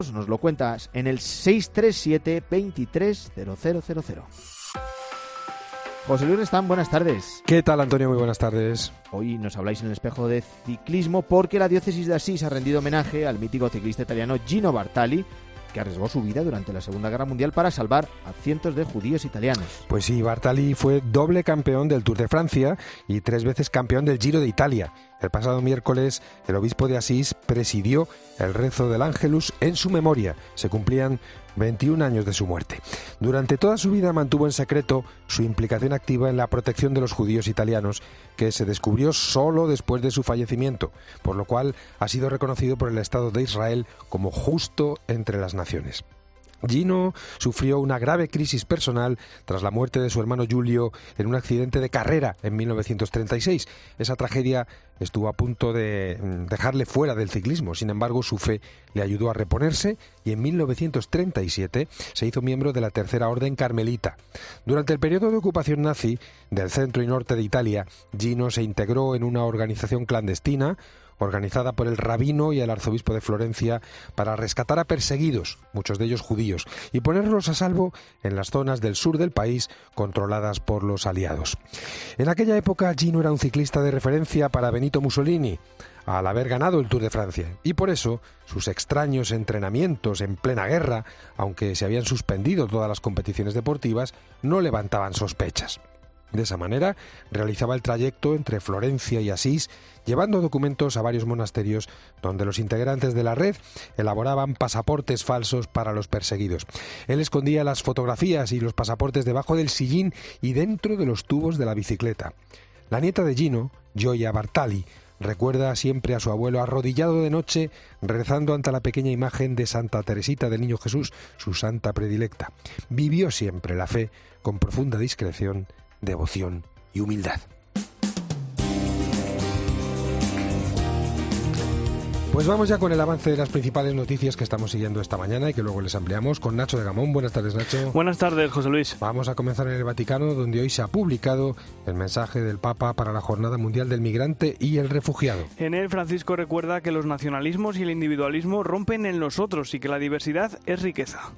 Nos lo cuentas en el 637 23 0000. José Luis Restán, buenas tardes. ¿Qué tal, Antonio? Muy buenas tardes. Hoy nos habláis en el espejo de ciclismo porque la diócesis de Asís ha rendido homenaje al mítico ciclista italiano Gino Bartali, que arriesgó su vida durante la Segunda Guerra Mundial para salvar a cientos de judíos italianos. Pues sí, Bartali fue doble campeón del Tour de Francia y 3 veces campeón del Giro de Italia. El pasado miércoles, el obispo de Asís presidió el rezo del Ángelus en su memoria. Se cumplían 21 años de su muerte. Durante toda su vida mantuvo en secreto su implicación activa en la protección de los judíos italianos, que se descubrió solo después de su fallecimiento, por lo cual ha sido reconocido por el Estado de Israel como justo entre las naciones. Gino sufrió una grave crisis personal tras la muerte de su hermano Giulio en un accidente de carrera en 1936. Esa tragedia estuvo a punto de dejarle fuera del ciclismo. Sin embargo, su fe le ayudó a reponerse y en 1937 se hizo miembro de la Tercera Orden Carmelita. Durante el periodo de ocupación nazi del centro y norte de Italia, Gino se integró en una organización clandestina organizada por el rabino y el arzobispo de Florencia para rescatar a perseguidos, muchos de ellos judíos, y ponerlos a salvo en las zonas del sur del país controladas por los aliados. En aquella época, Gino era un ciclista de referencia para Benito Mussolini, al haber ganado el Tour de Francia, y por eso sus extraños entrenamientos en plena guerra, aunque se habían suspendido todas las competiciones deportivas, no levantaban sospechas. De esa manera, realizaba el trayecto entre Florencia y Asís, llevando documentos a varios monasterios donde los integrantes de la red elaboraban pasaportes falsos para los perseguidos. Él escondía las fotografías y los pasaportes debajo del sillín y dentro de los tubos de la bicicleta. La nieta de Gino, Gioia Bartali, recuerda siempre a su abuelo arrodillado de noche rezando ante la pequeña imagen de Santa Teresita del Niño Jesús, su santa predilecta. Vivió siempre la fe con profunda discreción, devoción y humildad. Pues vamos ya con el avance de las principales noticias que estamos siguiendo esta mañana y que luego les ampliamos con Nacho de Gamón. Buenas tardes, Nacho. Buenas tardes, José Luis. Vamos a comenzar en el Vaticano, donde hoy se ha publicado el mensaje del Papa para la Jornada Mundial del Migrante y el Refugiado. En él, Francisco recuerda que los nacionalismos y el individualismo rompen en nosotros y que la diversidad es riqueza.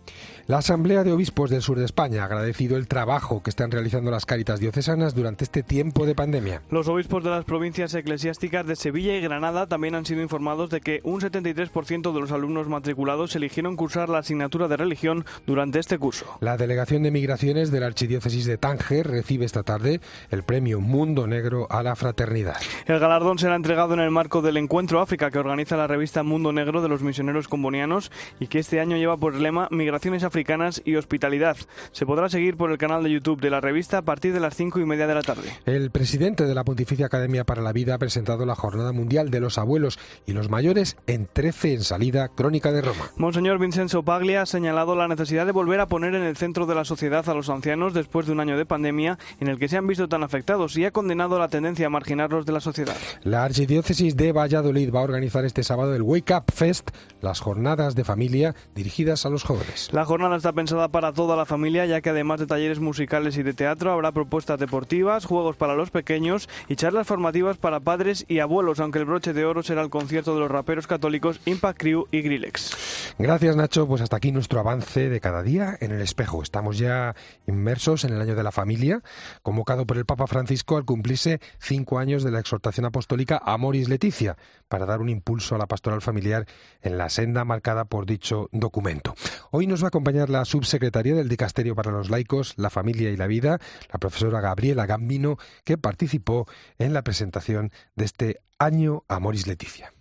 La Asamblea de Obispos del sur de España ha agradecido el trabajo que están realizando las Cáritas diocesanas durante este tiempo de pandemia. Los obispos de las provincias eclesiásticas de Sevilla y Granada también han sido informados de que un 73% de los alumnos matriculados eligieron cursar la asignatura de religión durante este curso. La Delegación de Migraciones de la Archidiócesis de Tánger recibe esta tarde el premio Mundo Negro a la Fraternidad. El galardón será entregado en el marco del Encuentro África que organiza la revista Mundo Negro de los misioneros combonianos y que este año lleva por lema Migraciones africanas y hospitalidad. Se podrá seguir por el canal de YouTube de la revista a partir de las 5:30 de la tarde. El presidente de la Pontificia Academia para la Vida ha presentado la Jornada Mundial de los Abuelos y los Mayores en 13 en salida, Crónica de Roma. Monseñor Vincenzo Paglia ha señalado la necesidad de volver a poner en el centro de la sociedad a los ancianos después de un año de pandemia en el que se han visto tan afectados y ha condenado la tendencia a marginarlos de la sociedad. La Archidiócesis de Valladolid va a organizar este sábado el Wake Up Fest, las jornadas de familia dirigidas a los jóvenes. La jornada está pensada para toda la familia, ya que además de talleres musicales y de teatro, habrá propuestas deportivas, juegos para los pequeños y charlas formativas para padres y abuelos, aunque el broche de oro será el concierto de los raperos católicos Impact Crew y Grillex. Gracias, Nacho. Pues hasta aquí nuestro avance de cada día en el espejo. Estamos ya inmersos en el año de la familia, convocado por el Papa Francisco al cumplirse 5 años de la exhortación apostólica Amoris Laetitia, para dar un impulso a la pastoral familiar en la senda marcada por dicho documento. Hoy nos va a acompañar la subsecretaria del Dicasterio para los Laicos, la Familia y la Vida, la profesora Gabriela Gambino, que participó en la presentación de este año Amoris Laetitia.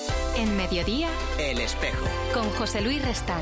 En Mediodía, El Espejo, con José Luis Restán.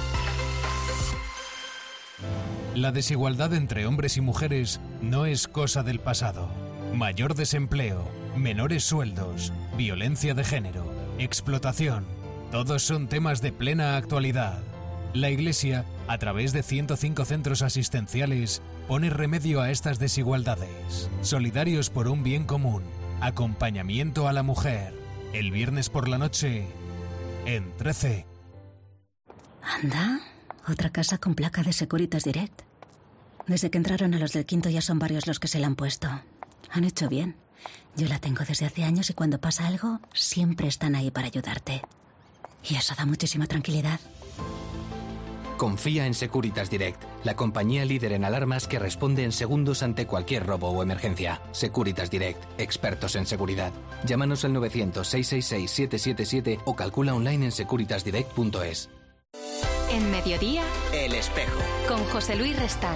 La desigualdad entre hombres y mujeres no es cosa del pasado. Mayor desempleo, menores sueldos, violencia de género, explotación, todos son temas de plena actualidad. La Iglesia, a través de 105 centros asistenciales, pone remedio a estas desigualdades. Solidarios por un bien común. Acompañamiento a la mujer. El viernes por la noche, en 13. Anda, otra casa con placa de Securitas Direct. Desde que entraron a los del quinto ya son varios los que se la han puesto. Han hecho bien. Yo la tengo desde hace años y cuando pasa algo, siempre están ahí para ayudarte. Y eso da muchísima tranquilidad. Confía en Securitas Direct, la compañía líder en alarmas que responde en segundos ante cualquier robo o emergencia. Securitas Direct, expertos en seguridad. Llámanos al 900-666-777 o calcula online en securitasdirect.es. En Mediodía, El Espejo. con José Luis Restán.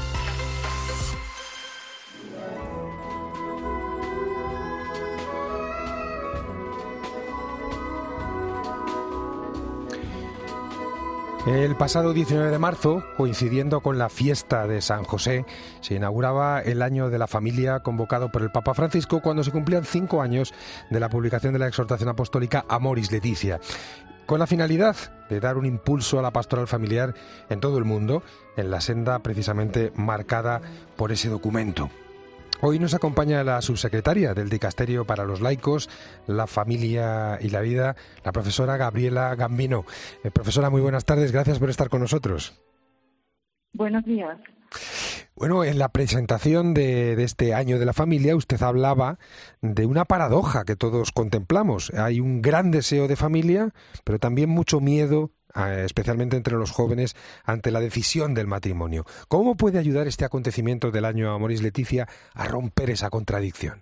El pasado 19 de marzo, coincidiendo con la fiesta de San José, se inauguraba el Año de la Familia convocado por el Papa Francisco cuando se cumplían 5 años de la publicación de la exhortación apostólica Amoris Laetitia, con la finalidad de dar un impulso a la pastoral familiar en todo el mundo, en la senda precisamente marcada por ese documento. Hoy nos acompaña la subsecretaria del Dicasterio para los Laicos, la Familia y la Vida, la profesora Gabriela Gambino. Profesora, muy buenas tardes, gracias por estar con nosotros. Buenos días. Bueno, en la presentación de este Año de la Familia usted hablaba de una paradoja que todos contemplamos. Hay un gran deseo de familia, pero también mucho miedo, especialmente entre los jóvenes, ante la decisión del matrimonio. ¿Cómo puede ayudar este acontecimiento del año Amoris Laetitia a romper esa contradicción?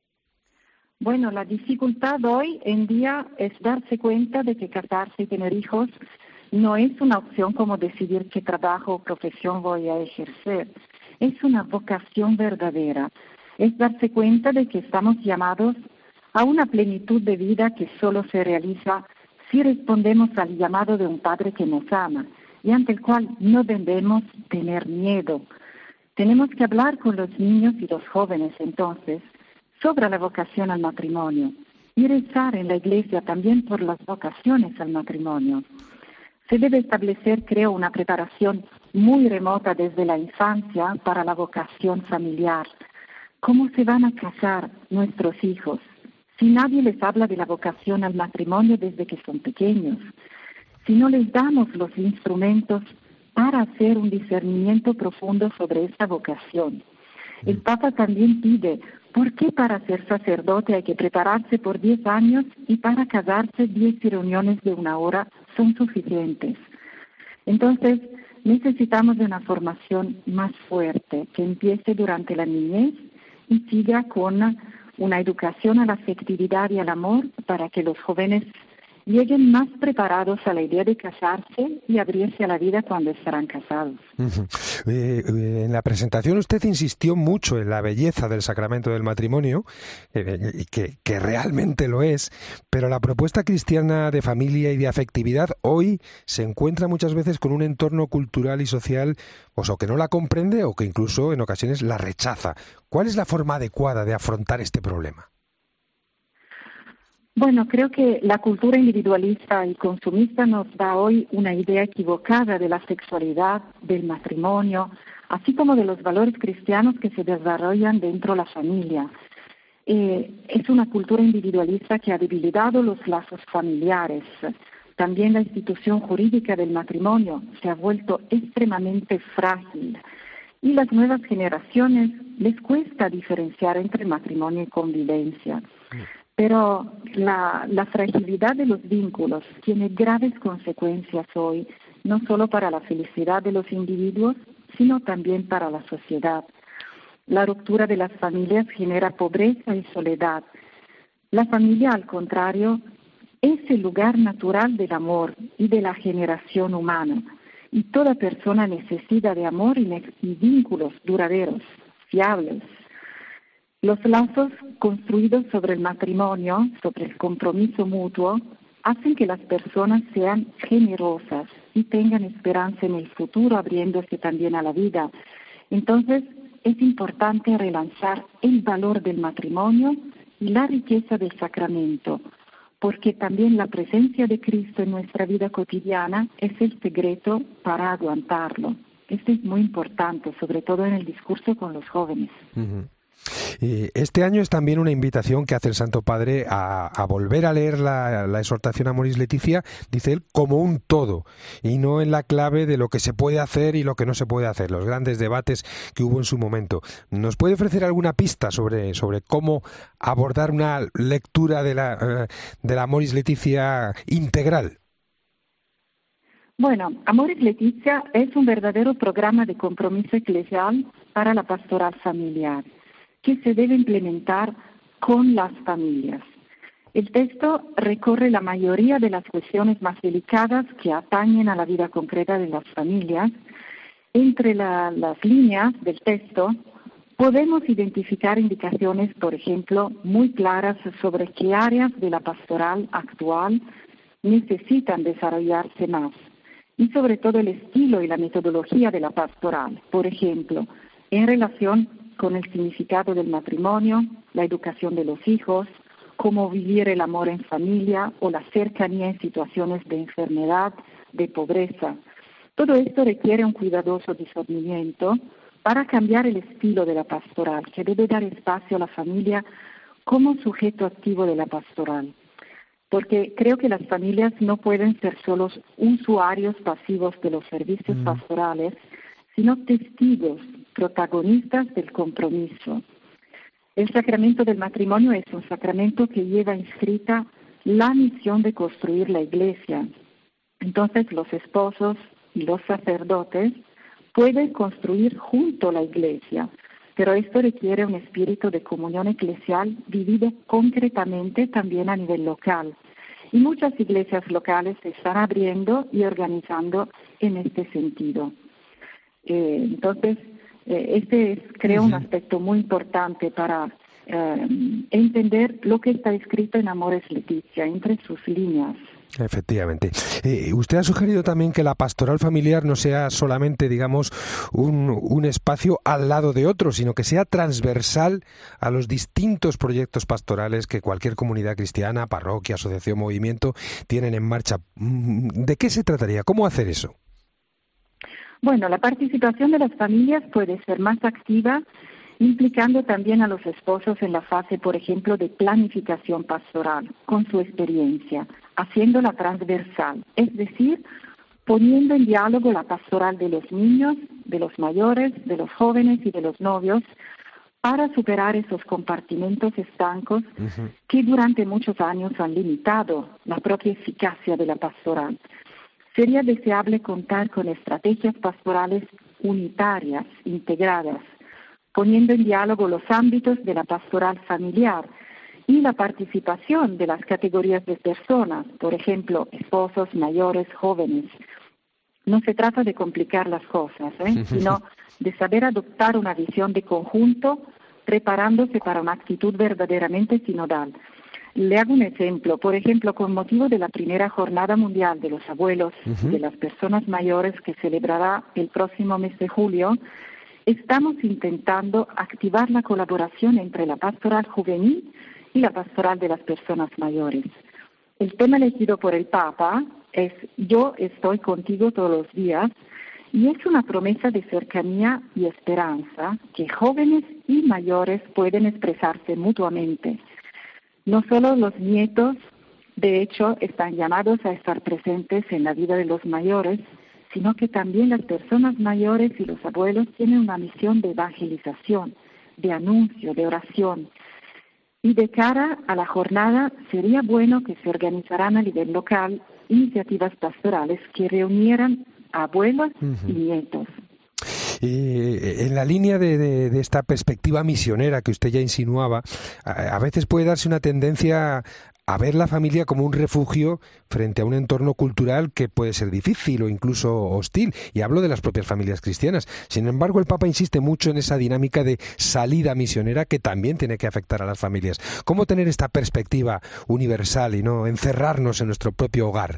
Bueno, la dificultad hoy en día es darse cuenta de que casarse y tener hijos no es una opción como decidir qué trabajo o profesión voy a ejercer. Es una vocación verdadera. Es darse cuenta de que estamos llamados a una plenitud de vida que solo se realiza si respondemos al llamado de un Padre que nos ama y ante el cual no debemos tener miedo. Tenemos que hablar con los niños y los jóvenes entonces sobre la vocación al matrimonio y rezar en la Iglesia también por las vocaciones al matrimonio. Se debe establecer, creo, una preparación muy remota desde la infancia para la vocación familiar. ¿Cómo se van a casar nuestros hijos si nadie les habla de la vocación al matrimonio desde que son pequeños? Si no les damos los instrumentos para hacer un discernimiento profundo sobre esta vocación. El Papa también pide, ¿por qué para ser sacerdote hay que prepararse por 10 años y para casarse 10 reuniones de 1 hora son suficientes? Entonces, necesitamos de una formación más fuerte que empiece durante la niñez y siga con una educación a la afectividad y al amor para que los jóvenes lleguen más preparados a la idea de casarse y abrirse a la vida cuando estarán casados. En la presentación usted insistió mucho en la belleza del sacramento del matrimonio, que realmente lo es, pero la propuesta cristiana de familia y de afectividad hoy se encuentra muchas veces con un entorno cultural y social o que no la comprende o que incluso en ocasiones la rechaza. ¿Cuál es la forma adecuada de afrontar este problema? Bueno, creo que la cultura individualista y consumista nos da hoy una idea equivocada de la sexualidad, del matrimonio, así como de los valores cristianos que se desarrollan dentro de la familia. Es una cultura individualista que ha debilitado los lazos familiares. También la institución jurídica del matrimonio se ha vuelto extremadamente frágil y las nuevas generaciones les cuesta diferenciar entre matrimonio y convivencia. Pero la fragilidad de los vínculos tiene graves consecuencias hoy, no solo para la felicidad de los individuos, sino también para la sociedad. La ruptura de las familias genera pobreza y soledad. La familia, al contrario, es el lugar natural del amor y de la generación humana. Y toda persona necesita de amor y vínculos duraderos, fiables. Los lazos construidos sobre el matrimonio, sobre el compromiso mutuo, hacen que las personas sean generosas y tengan esperanza en el futuro, abriéndose también a la vida. Entonces, es importante relanzar el valor del matrimonio y la riqueza del sacramento, porque también la presencia de Cristo en nuestra vida cotidiana es el secreto para aguantarlo. Esto es muy importante, sobre todo en el discurso con los jóvenes. Uh-huh. Este año es también una invitación que hace el Santo Padre a volver a leer la exhortación Amoris Laetitia, dice él, como un todo, y no en la clave de lo que se puede hacer y lo que no se puede hacer, los grandes debates que hubo en su momento. ¿Nos puede ofrecer alguna pista sobre cómo abordar una lectura de la Amoris Laetitia integral? Bueno, Amoris Laetitia es un verdadero programa de compromiso eclesial para la pastoral familiar, que se debe implementar con las familias. El texto recorre la mayoría de las cuestiones más delicadas que atañen a la vida concreta de las familias. Entre las líneas del texto podemos identificar indicaciones, por ejemplo, muy claras sobre qué áreas de la pastoral actual necesitan desarrollarse más, y sobre todo el estilo y la metodología de la pastoral, por ejemplo, en relación con el significado del matrimonio, la educación de los hijos, cómo vivir el amor en familia o la cercanía en situaciones de enfermedad, de pobreza. Todo esto requiere un cuidadoso discernimiento para cambiar el estilo de la pastoral, que debe dar espacio a la familia como sujeto activo de la pastoral. Porque creo que las familias no pueden ser solo usuarios pasivos de los servicios pastorales, sino testigos, protagonistas del compromiso. El sacramento del matrimonio es un sacramento que lleva inscrita la misión de construir la Iglesia. Entonces los esposos y los sacerdotes pueden construir junto la Iglesia, pero esto requiere un espíritu de comunión eclesial vivido concretamente también a nivel local. Y muchas iglesias locales se están abriendo y organizando en este sentido. Entonces, este es, creo, un aspecto muy importante para entender lo que está escrito en Amoris Laetitia, entre sus líneas. Efectivamente. Usted ha sugerido también que la pastoral familiar no sea solamente, digamos, un espacio al lado de otro, sino que sea transversal a los distintos proyectos pastorales que cualquier comunidad cristiana, parroquia, asociación, movimiento tienen en marcha. ¿De qué se trataría? ¿Cómo hacer eso? Bueno, la participación de las familias puede ser más activa, implicando también a los esposos en la fase, por ejemplo, de planificación pastoral, con su experiencia, haciéndola transversal, es decir, poniendo en diálogo la pastoral de los niños, de los mayores, de los jóvenes y de los novios, para superar esos compartimentos estancos que durante muchos años han limitado la propia eficacia de la pastoral. Sería deseable contar con estrategias pastorales unitarias, integradas, poniendo en diálogo los ámbitos de la pastoral familiar y la participación de las categorías de personas, por ejemplo, esposos, mayores, jóvenes. No se trata de complicar las cosas, sino de saber adoptar una visión de conjunto, preparándose para una actitud verdaderamente sinodal. Le hago un ejemplo. Por ejemplo, con motivo de la primera Jornada Mundial de los Abuelos y de las Personas Mayores que celebrará el próximo mes de julio, estamos intentando activar la colaboración entre la pastoral juvenil y la pastoral de las personas mayores. El tema elegido por el Papa es "Yo estoy contigo todos los días", y es una promesa de cercanía y esperanza que jóvenes y mayores pueden expresarse mutuamente. No solo los nietos, de hecho, están llamados a estar presentes en la vida de los mayores, sino que también las personas mayores y los abuelos tienen una misión de evangelización, de anuncio, de oración. Y de cara a la jornada, sería bueno que se organizaran a nivel local iniciativas pastorales que reunieran a abuelos y nietos. En la línea de esta perspectiva misionera que usted ya insinuaba, a veces puede darse una tendencia a ver la familia como un refugio frente a un entorno cultural que puede ser difícil o incluso hostil, y hablo de las propias familias cristianas. Sin embargo, el Papa insiste mucho en esa dinámica de salida misionera que también tiene que afectar a las familias. ¿Cómo tener esta perspectiva universal y no encerrarnos en nuestro propio hogar?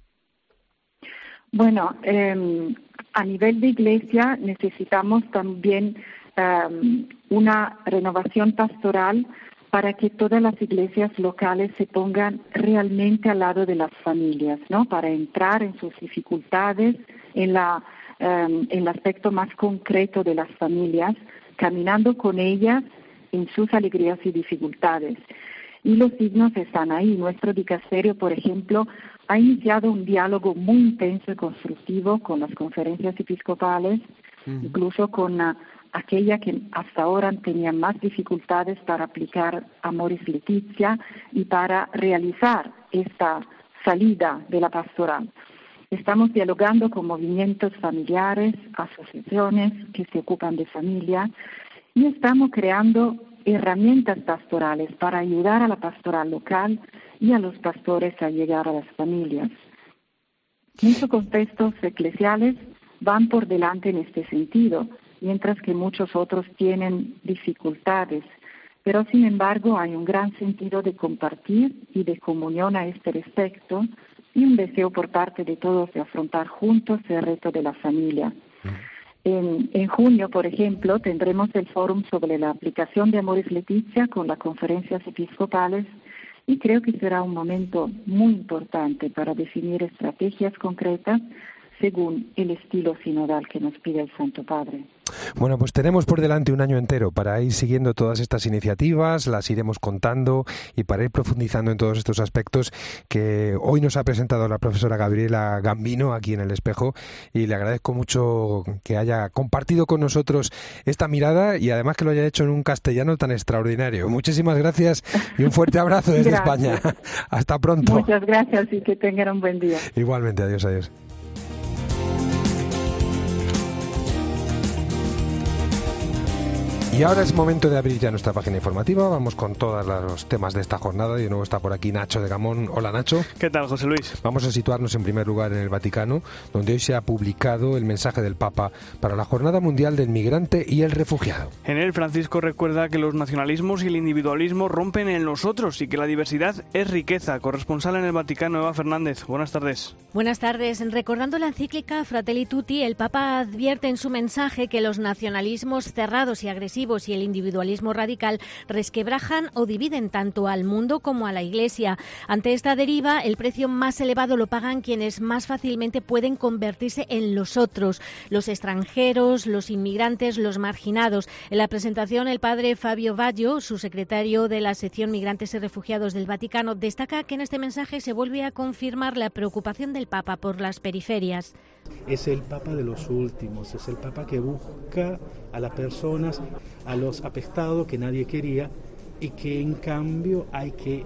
Bueno, a nivel de iglesia necesitamos también una renovación pastoral para que todas las iglesias locales se pongan realmente al lado de las familias, ¿no? Para entrar en sus dificultades, en el aspecto más concreto de las familias, caminando con ellas en sus alegrías y dificultades. Y los signos están ahí. Nuestro dicasterio, por ejemplo, ha iniciado un diálogo muy intenso y constructivo con las conferencias episcopales, incluso con aquella que hasta ahora tenían más dificultades para aplicar Amoris Laetitia y para realizar esta salida de la pastoral. Estamos dialogando con movimientos familiares, asociaciones que se ocupan de familia y estamos creando herramientas pastorales para ayudar a la pastoral local y a los pastores a llegar a las familias. Muchos contextos eclesiales van por delante en este sentido, mientras que muchos otros tienen dificultades. Pero, sin embargo, hay un gran sentido de compartir y de comunión a este respecto y un deseo por parte de todos de afrontar juntos el reto de la familia. En junio, por ejemplo, tendremos el fórum sobre la aplicación de Amoris Laetitia con las conferencias episcopales y creo que será un momento muy importante para definir estrategias concretas según el estilo sinodal que nos pide el Santo Padre. Bueno, pues tenemos por delante un año entero para ir siguiendo todas estas iniciativas, las iremos contando y para ir profundizando en todos estos aspectos que hoy nos ha presentado la profesora Gabriela Gambino aquí en El Espejo, y le agradezco mucho que haya compartido con nosotros esta mirada y además que lo haya hecho en un castellano tan extraordinario. Muchísimas gracias y un fuerte abrazo desde España. Hasta pronto. Muchas gracias y que tengan un buen día. Igualmente, adiós, adiós. Y ahora es momento de abrir ya nuestra página informativa. Vamos con todos los temas de esta jornada. Y de nuevo está por aquí Nacho de Gamón. Hola, Nacho. ¿Qué tal, José Luis? Vamos a situarnos en primer lugar en el Vaticano, donde hoy se ha publicado el mensaje del Papa para la Jornada Mundial del Migrante y el Refugiado. En él, Francisco recuerda que los nacionalismos y el individualismo rompen en nosotros y que la diversidad es riqueza. Corresponsal en el Vaticano, Eva Fernández. Buenas tardes. Buenas tardes. Recordando la encíclica Fratelli Tutti, el Papa advierte en su mensaje que los nacionalismos cerrados y agresivos y el individualismo radical resquebrajan o dividen tanto al mundo como a la Iglesia. Ante esta deriva, el precio más elevado lo pagan quienes más fácilmente pueden convertirse en los otros, los extranjeros, los inmigrantes, los marginados. En la presentación, el padre Fabio Baggio, su secretario de la sección Migrantes y Refugiados del Vaticano, destaca que en este mensaje se vuelve a confirmar la preocupación del Papa por las periferias. Es el Papa de los últimos, es el Papa que busca a las personas, a los apestados que nadie quería y que en cambio hay que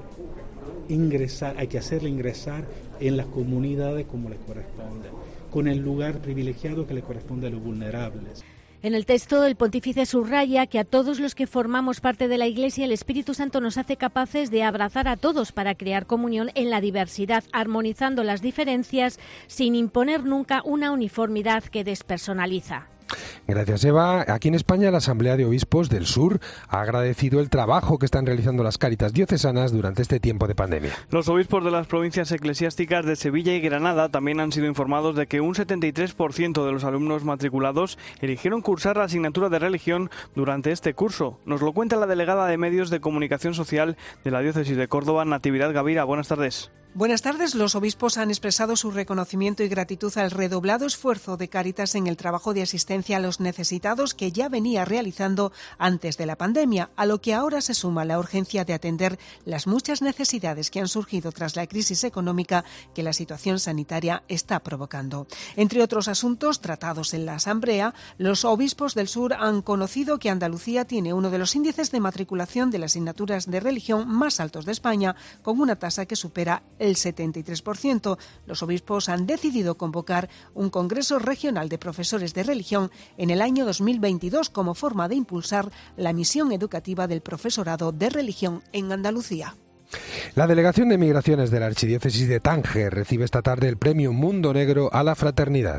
hacerle ingresar en las comunidades como les corresponde, con el lugar privilegiado que le corresponde a los vulnerables. En el texto, el pontífice subraya que a todos los que formamos parte de la Iglesia, el Espíritu Santo nos hace capaces de abrazar a todos para crear comunión en la diversidad, armonizando las diferencias sin imponer nunca una uniformidad que despersonaliza. Gracias, Eva. Aquí en España, la Asamblea de Obispos del Sur ha agradecido el trabajo que están realizando las Cáritas diocesanas durante este tiempo de pandemia. Los obispos de las provincias eclesiásticas de Sevilla y Granada también han sido informados de que un 73% de los alumnos matriculados eligieron cursar la asignatura de religión durante este curso. Nos lo cuenta la delegada de Medios de Comunicación Social de la Diócesis de Córdoba, Natividad Gavira. Buenas tardes. Buenas tardes. Los obispos han expresado su reconocimiento y gratitud al redoblado esfuerzo de Cáritas en el trabajo de asistencia a los necesitados que ya venía realizando antes de la pandemia, a lo que ahora se suma la urgencia de atender las muchas necesidades que han surgido tras la crisis económica que la situación sanitaria está provocando. Entre otros asuntos tratados en la Asamblea, los obispos del sur han conocido que Andalucía tiene uno de los índices de matriculación de las asignaturas de religión más altos de España, con una tasa que supera el 73%. Los obispos han decidido convocar un Congreso Regional de Profesores de Religión en el año 2022 como forma de impulsar la misión educativa del profesorado de religión en Andalucía. La Delegación de Migraciones de la Archidiócesis de Tánger recibe esta tarde el Premio Mundo Negro a la Fraternidad.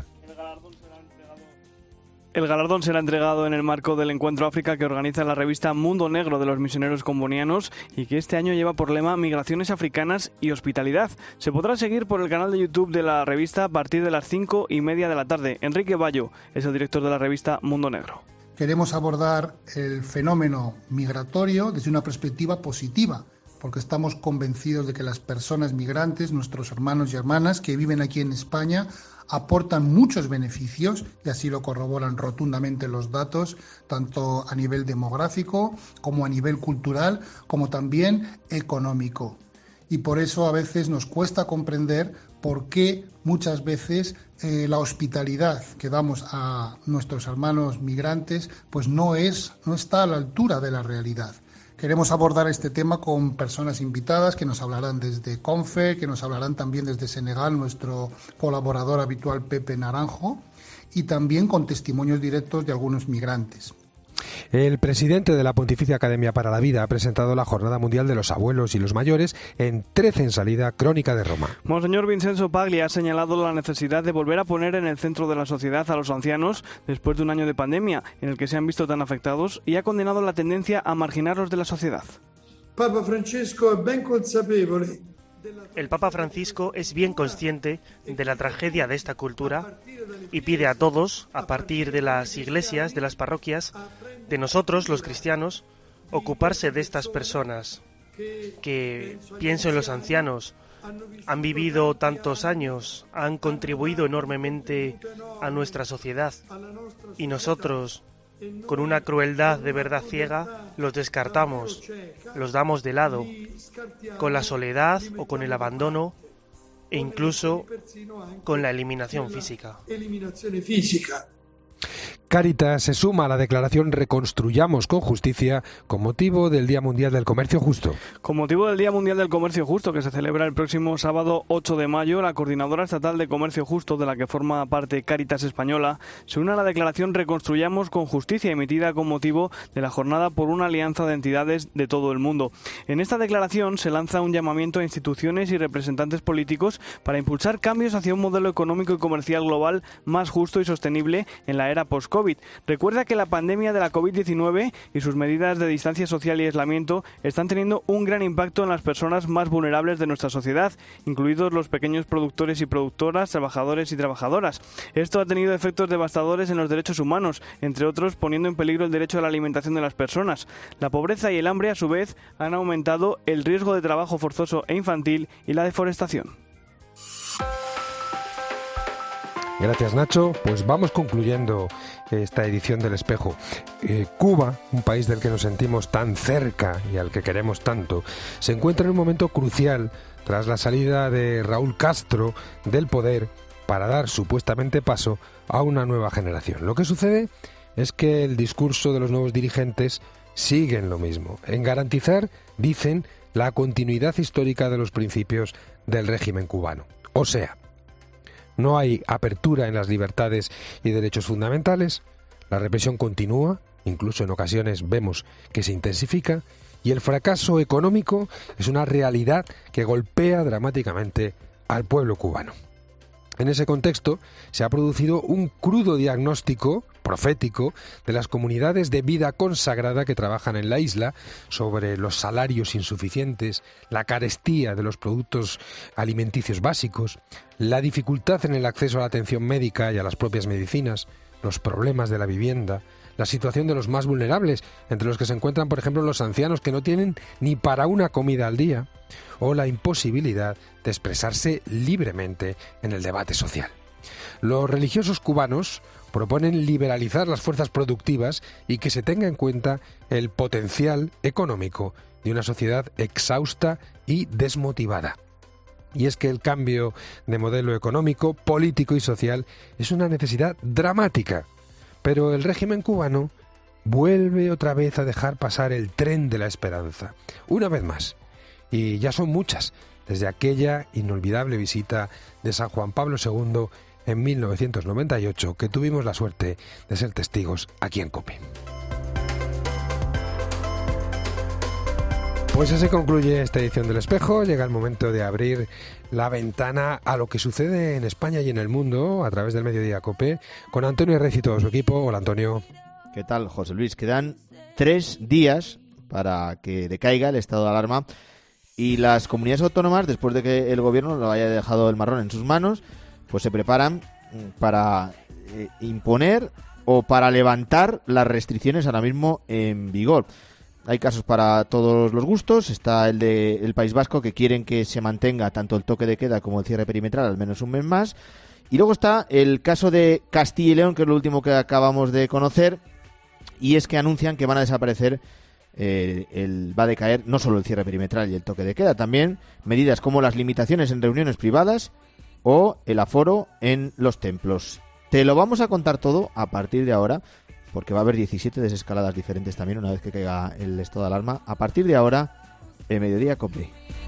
El galardón será entregado en el marco del Encuentro África que organiza la revista Mundo Negro de los Misioneros Combonianos y que este año lleva por lema Migraciones Africanas y Hospitalidad. Se podrá seguir por el canal de YouTube de la revista a partir de las 5:30 de la tarde. Enrique Bayo es el director de la revista Mundo Negro. Queremos abordar el fenómeno migratorio desde una perspectiva positiva, porque estamos convencidos de que las personas migrantes, nuestros hermanos y hermanas que viven aquí en España, aportan muchos beneficios, y así lo corroboran rotundamente los datos, tanto a nivel demográfico como a nivel cultural, como también económico. Y por eso a veces nos cuesta comprender por qué muchas veces la hospitalidad que damos a nuestros hermanos migrantes pues no está a la altura de la realidad. Queremos abordar este tema con personas invitadas que nos hablarán desde CONFE, que nos hablarán también desde Senegal, nuestro colaborador habitual Pepe Naranjo, y también con testimonios directos de algunos migrantes. El presidente de la Pontificia Academia para la Vida ha presentado la Jornada Mundial de los Abuelos y los Mayores en 13 en salida, Crónica de Roma. Monseñor Vincenzo Paglia ha señalado la necesidad de volver a poner en el centro de la sociedad a los ancianos después de un año de pandemia en el que se han visto tan afectados, y ha condenado la tendencia a marginarlos de la sociedad. El Papa Francisco es bien consciente de la tragedia de esta cultura y pide a todos, a partir de las iglesias, de las parroquias, de nosotros, los cristianos, ocuparse de estas personas. Que pienso en los ancianos, han vivido tantos años, han contribuido enormemente a nuestra sociedad, y nosotros, con una crueldad de verdad ciega, los descartamos, los damos de lado, con la soledad o con el abandono, e incluso con la eliminación física. Cáritas se suma a la declaración Reconstruyamos con Justicia con motivo del Día Mundial del Comercio Justo. Con motivo del Día Mundial del Comercio Justo, que se celebra el próximo sábado 8 de mayo, la Coordinadora Estatal de Comercio Justo, de la que forma parte Cáritas Española, se une a la declaración Reconstruyamos con Justicia, emitida con motivo de la jornada por una alianza de entidades de todo el mundo. En esta declaración se lanza un llamamiento a instituciones y representantes políticos para impulsar cambios hacia un modelo económico y comercial global más justo y sostenible en la era post-COVID. Recuerda que la pandemia de la COVID-19 y sus medidas de distancia social y aislamiento están teniendo un gran impacto en las personas más vulnerables de nuestra sociedad, incluidos los pequeños productores y productoras, trabajadores y trabajadoras. Esto ha tenido efectos devastadores en los derechos humanos, entre otros poniendo en peligro el derecho a la alimentación de las personas. La pobreza y el hambre, a su vez, han aumentado el riesgo de trabajo forzoso e infantil y la deforestación. Gracias, Nacho. Pues vamos concluyendo esta edición del Espejo. Cuba, un país del que nos sentimos tan cerca y al que queremos tanto, se encuentra en un momento crucial tras la salida de Raúl Castro del poder para dar supuestamente paso a una nueva generación. Lo que sucede es que el discurso de los nuevos dirigentes sigue en lo mismo, en garantizar, dicen, la continuidad histórica de los principios del régimen cubano. O sea, no hay apertura en las libertades y derechos fundamentales, la represión continúa, incluso en ocasiones vemos que se intensifica, y el fracaso económico es una realidad que golpea dramáticamente al pueblo cubano. En ese contexto se ha producido un crudo diagnóstico profético de las comunidades de vida consagrada que trabajan en la isla sobre los salarios insuficientes, la carestía de los productos alimenticios básicos, la dificultad en el acceso a la atención médica y a las propias medicinas, los problemas de la vivienda, la situación de los más vulnerables, entre los que se encuentran, por ejemplo, los ancianos que no tienen ni para una comida al día, o la imposibilidad de expresarse libremente en el debate social. Los religiosos cubanos proponen liberalizar las fuerzas productivas y que se tenga en cuenta el potencial económico de una sociedad exhausta y desmotivada. Y es que el cambio de modelo económico, político y social es una necesidad dramática, pero el régimen cubano vuelve otra vez a dejar pasar el tren de la esperanza, una vez más. Y ya son muchas, desde aquella inolvidable visita de San Juan Pablo II en 1998, que tuvimos la suerte de ser testigos aquí en COPE. Pues así concluye esta edición del Espejo. Llega el momento de abrir la ventana a lo que sucede en España y en el mundo a través del Mediodía COPE con Antonio Herrez y todo su equipo. Hola, Antonio. ¿Qué tal, José Luis? Quedan 3 días para que decaiga el estado de alarma y las comunidades autónomas, después de que el gobierno lo haya dejado el marrón en sus manos, pues se preparan para imponer o para levantar las restricciones ahora mismo en vigor. Hay casos para todos los gustos. Está el del País Vasco, que quieren que se mantenga tanto el toque de queda como el cierre perimetral al menos un mes más. Y luego está el caso de Castilla y León, que es lo último que acabamos de conocer, y es que anuncian que van a desaparecer, va a decaer no solo el cierre perimetral y el toque de queda, también medidas como las limitaciones en reuniones privadas o el aforo en los templos. Te lo vamos a contar todo a partir de ahora, porque va a haber 17 desescaladas diferentes también una vez que caiga el estado de alarma. A partir de ahora, en Mediodía COPE.